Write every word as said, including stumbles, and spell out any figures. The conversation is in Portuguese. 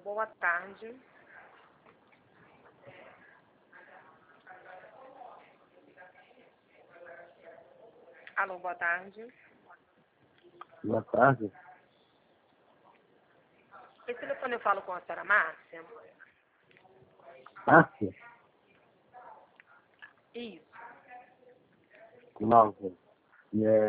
Boa tarde. Alô, boa tarde. Boa tarde. Esse telefone eu falo com a senhora Márcia? Márcia? Isso. Nova. E é